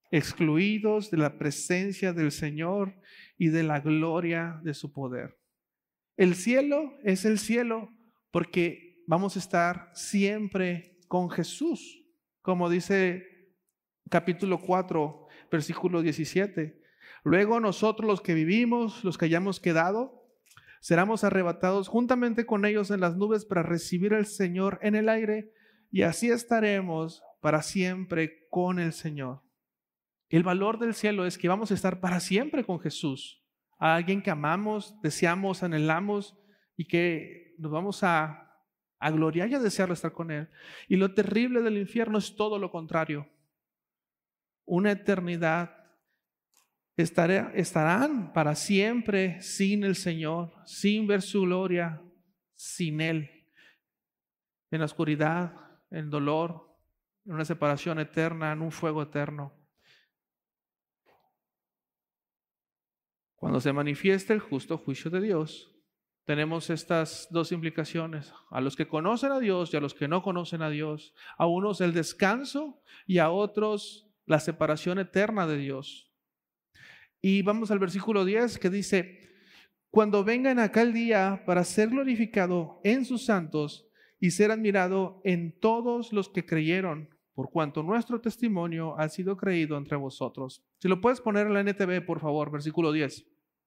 Excluidos de la presencia del Señor y de la gloria de su poder. El cielo es el cielo porque vamos a estar siempre con Jesús, como dice capítulo cuatro, versículo diecisiete. Luego nosotros los que vivimos, los que hayamos quedado, seremos arrebatados juntamente con ellos en las nubes para recibir al Señor en el aire, y así estaremos para siempre con el Señor. El valor del cielo es que vamos a estar para siempre con Jesús, a alguien que amamos, deseamos, anhelamos y que nos vamos a, a gloriar y a desear estar con Él. Y lo terrible del infierno es todo lo contrario. Una eternidad estaré, estarán para siempre sin el Señor, sin ver su gloria, sin Él, en la oscuridad, en dolor, en una separación eterna, en un fuego eterno. Cuando se manifiesta el justo juicio de Dios, tenemos estas dos implicaciones: a los que conocen a Dios y a los que no conocen a Dios, a unos el descanso y a otros la separación eterna de Dios. Y vamos al versículo diez que dice: cuando venga en aquel día para ser glorificado en sus santos y ser admirado en todos los que creyeron, por cuanto nuestro testimonio ha sido creído entre vosotros. Si lo puedes poner en la N T V, por favor, versículo diez.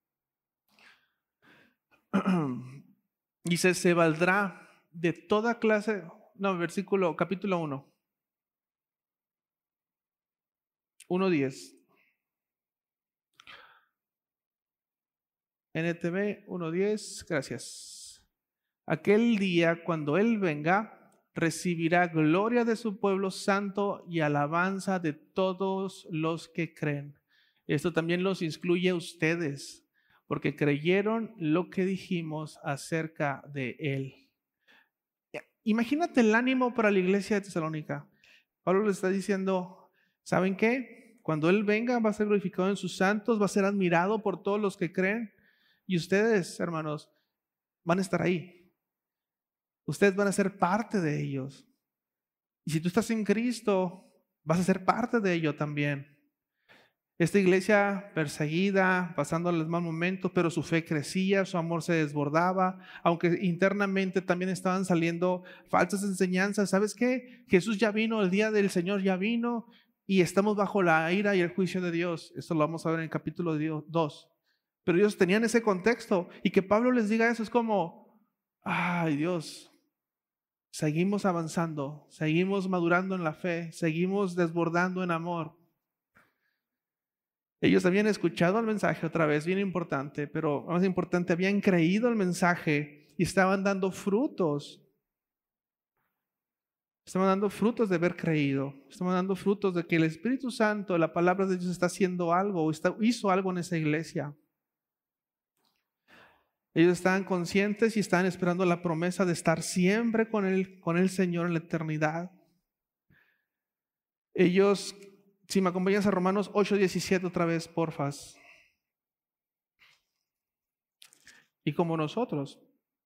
Dice: se valdrá de toda clase, no, versículo, capítulo uno, uno diez. N T V uno diez, gracias. Aquel día, cuando Él venga, recibirá gloria de su pueblo santo y alabanza de todos los que creen. Esto también los incluye a ustedes, porque creyeron lo que dijimos acerca de Él. Imagínate el ánimo para la iglesia de Tesalónica. Pablo le está diciendo: ¿saben qué? Cuando Él venga va a ser glorificado en sus santos, va a ser admirado por todos los que creen. Y ustedes, hermanos, van a estar ahí. Ustedes van a ser parte de ellos. Y si tú estás en Cristo, vas a ser parte de ello también. Esta iglesia perseguida, pasando los malos momentos, pero su fe crecía, su amor se desbordaba, aunque internamente también estaban saliendo falsas enseñanzas. ¿Sabes qué? Jesús ya vino, el día del Señor ya vino y estamos bajo la ira y el juicio de Dios. Esto lo vamos a ver en el capítulo dos. Pero ellos tenían ese contexto, y que Pablo les diga eso es como: ay, Dios, seguimos avanzando, seguimos madurando en la fe, seguimos desbordando en amor. Ellos habían escuchado el mensaje otra vez, bien importante, pero más importante, habían creído el mensaje y estaban dando frutos. Estaban dando frutos de haber creído, estaban dando frutos de que el Espíritu Santo, la palabra de Dios, está haciendo algo, o está, hizo algo en esa iglesia. Ellos estaban conscientes y estaban esperando la promesa de estar siempre con el, con el Señor en la eternidad. Ellos, si me acompañas a Romanos ocho diecisiete otra vez, porfas. Y como nosotros.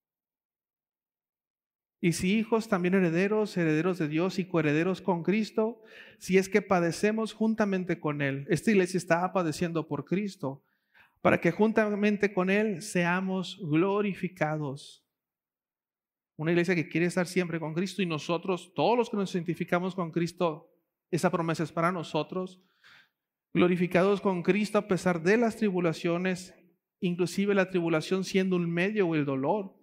Y si hijos, también herederos, herederos de Dios y coherederos con Cristo, si es que padecemos juntamente con Él. Esta iglesia estaba padeciendo por Cristo, para que juntamente con Él seamos glorificados. Una iglesia que quiere estar siempre con Cristo, y nosotros, todos los que nos identificamos con Cristo, esa promesa es para nosotros. Glorificados con Cristo a pesar de las tribulaciones, inclusive la tribulación siendo un medio o el dolor.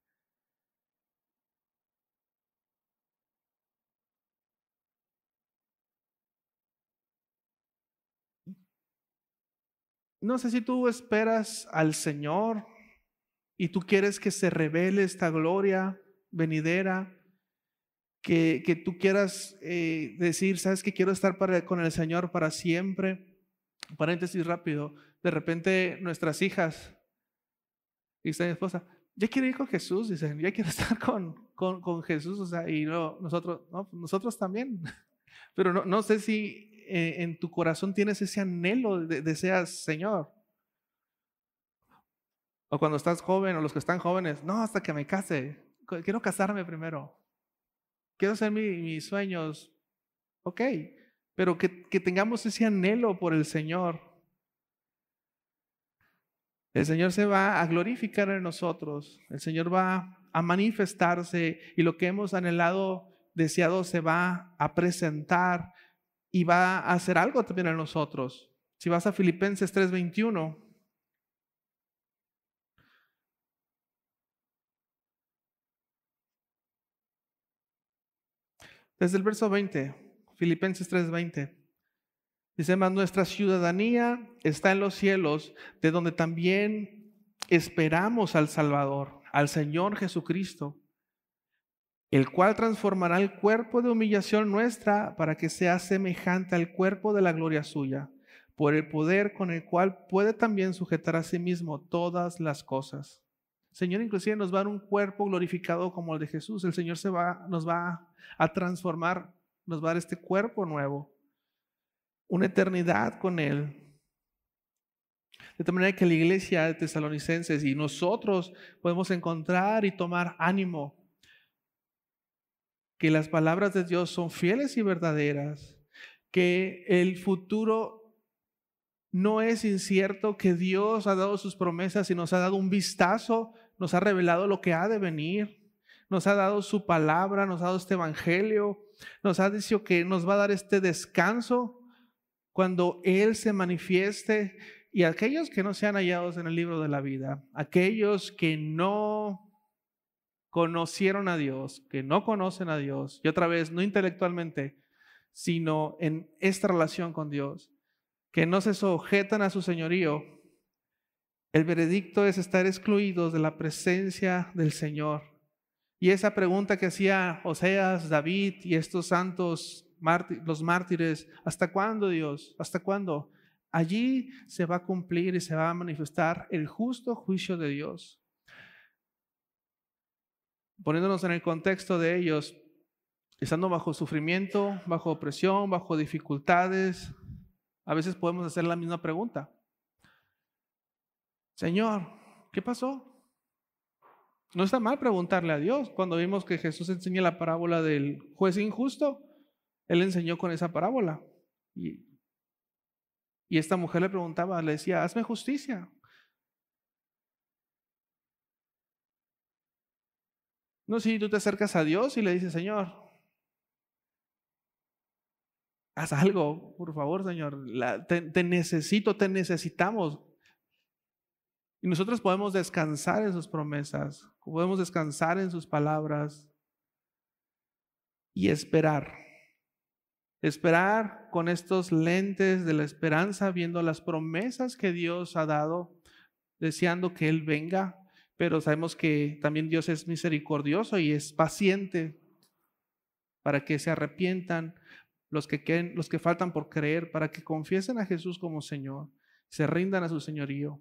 No sé si tú esperas al Señor y tú quieres que se revele esta gloria venidera, que, que tú quieras eh, decir: sabes que quiero estar para, con el Señor para siempre. Paréntesis rápido, de repente nuestras hijas, y está mi esposa: ya quiero ir con Jesús, dicen, ya quiero estar con, con, con Jesús, o sea, y no, nosotros, no, nosotros también. Pero no, no sé si eh, en tu corazón tienes ese anhelo, de, deseas: Señor. O cuando estás joven, o los que están jóvenes: no, hasta que me case, quiero casarme primero, quiero hacer mi, mis sueños. Ok, pero que, que tengamos ese anhelo por el Señor. El Señor se va a glorificar en nosotros. El Señor va a manifestarse y lo que hemos anhelado, deseado, se va a presentar y va a hacer algo también en nosotros. Si vas a Filipenses tres veintiuno. Desde el verso veinte, Filipenses tres veinte. Dice más, nuestra ciudadanía está en los cielos, de donde también esperamos al Salvador, al Señor Jesucristo, el cual transformará el cuerpo de humillación nuestra para que sea semejante al cuerpo de la gloria suya, por el poder con el cual puede también sujetar a sí mismo todas las cosas. El Señor inclusive nos va a dar un cuerpo glorificado como el de Jesús. El Señor se va, nos va a transformar, nos va a dar este cuerpo nuevo, una eternidad con Él. De tal manera que la iglesia de Tesalonicenses y nosotros podemos encontrar y tomar ánimo, que las palabras de Dios son fieles y verdaderas, que el futuro no es incierto, que Dios ha dado sus promesas y nos ha dado un vistazo, nos ha revelado lo que ha de venir, nos ha dado su palabra, nos ha dado este evangelio, nos ha dicho que nos va a dar este descanso cuando Él se manifieste. Y aquellos que no sean hallados en el libro de la vida, aquellos que no conocieron a Dios, que no conocen a Dios, y otra vez, no intelectualmente, sino en esta relación con Dios, que no se sujetan a su señorío, el veredicto es estar excluidos de la presencia del Señor. Y esa pregunta que hacía Oseas, David y estos santos, los mártires, ¿hasta cuándo, Dios? ¿Hasta cuándo? Allí se va a cumplir y se va a manifestar el justo juicio de Dios. Poniéndonos en el contexto de ellos, estando bajo sufrimiento, bajo opresión, bajo dificultades, a veces podemos hacer la misma pregunta. Señor, ¿qué pasó? No está mal preguntarle a Dios. Cuando vimos que Jesús enseña la parábola del juez injusto, Él enseñó con esa parábola. Y, y esta mujer le preguntaba, le decía, hazme justicia. No, si tú te acercas a Dios y le dices, Señor, haz algo, por favor, Señor, la, te, te necesito, te necesitamos. Y nosotros podemos descansar en sus promesas, podemos descansar en sus palabras y esperar. Esperar con estos lentes de la esperanza, viendo las promesas que Dios ha dado, deseando que Él venga. Pero sabemos que también Dios es misericordioso y es paciente para que se arrepientan los que, queden, los que faltan por creer, para que confiesen a Jesús como Señor, se rindan a su señorío.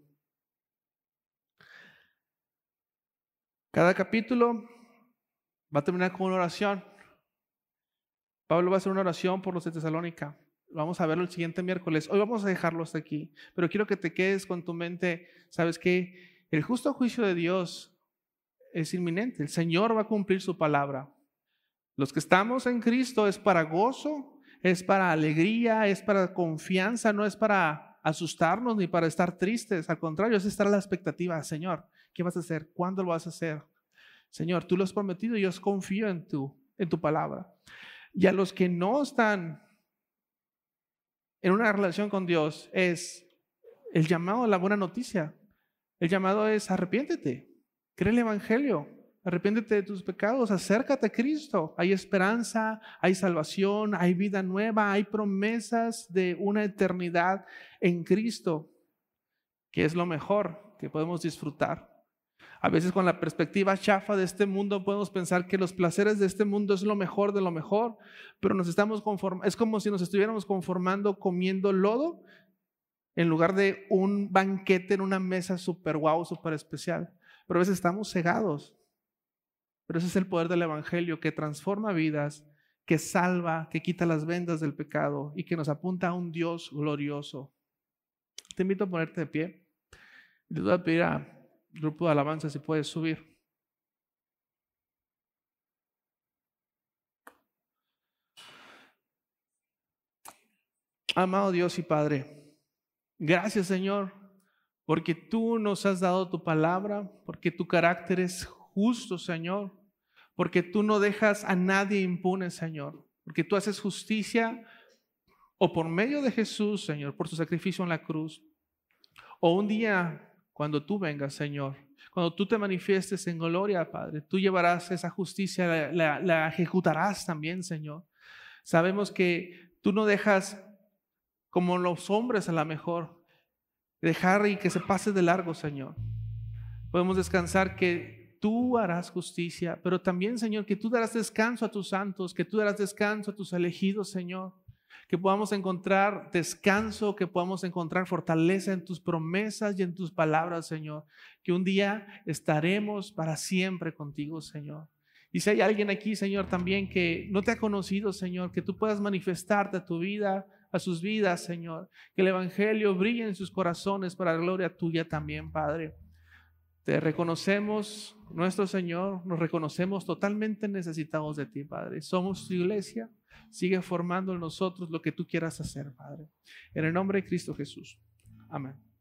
Cada capítulo va a terminar con una oración. Pablo va a hacer una oración por los de Tesalónica. Vamos a verlo el siguiente miércoles. Hoy vamos a dejarlo hasta aquí, pero quiero que te quedes con tu mente. ¿Sabes qué? El justo juicio de Dios es inminente. El Señor va a cumplir su palabra. Los que estamos en Cristo es para gozo, es para alegría, es para confianza, no es para asustarnos ni para estar tristes. Al contrario, es estar a la expectativa. Señor, ¿qué vas a hacer? ¿Cuándo lo vas a hacer? Señor, tú lo has prometido y yo confío en tu, en tu palabra. Y a los que no están en una relación con Dios, es el llamado a la buena noticia. El llamado es arrepiéntete, cree el evangelio, arrepiéntete de tus pecados, acércate a Cristo. Hay esperanza, hay salvación, hay vida nueva, hay promesas de una eternidad en Cristo, que es lo mejor que podemos disfrutar. A veces con la perspectiva chafa de este mundo podemos pensar que los placeres de este mundo es lo mejor de lo mejor, pero nos estamos conformando, es como si nos estuviéramos conformando comiendo lodo en lugar de un banquete en una mesa súper guau, súper especial. Pero a veces estamos cegados. Pero ese es el poder del evangelio que transforma vidas, que salva, que quita las vendas del pecado y que nos apunta a un Dios glorioso. Te invito a ponerte de pie. Les voy a pedir a grupo de alabanza si puedes subir. Amado Dios y Padre, gracias, Señor, porque tú nos has dado tu palabra, porque tu carácter es justo, Señor, porque tú no dejas a nadie impune, Señor, porque tú haces justicia o por medio de Jesús, Señor, por su sacrificio en la cruz, o un día cuando tú vengas, Señor, cuando tú te manifiestes en gloria, Padre, tú llevarás esa justicia, la, la, la ejecutarás también, Señor. Sabemos que tú no dejas como los hombres a lo mejor, dejar y que se pase de largo, Señor. Podemos descansar que tú harás justicia, pero también, Señor, que tú darás descanso a tus santos, que tú darás descanso a tus elegidos, Señor. Que podamos encontrar descanso, que podamos encontrar fortaleza en tus promesas y en tus palabras, Señor. Que un día estaremos para siempre contigo, Señor. Y si hay alguien aquí, Señor, también que no te ha conocido, Señor, que tú puedas manifestarte a tu vida, a sus vidas, Señor. Que el Evangelio brille en sus corazones para la gloria tuya también, Padre. Te reconocemos, nuestro Señor, nos reconocemos totalmente necesitados de ti, Padre. Somos tu iglesia. Sigue formando en nosotros lo que tú quieras hacer, Padre. En el nombre de Cristo Jesús. Amén.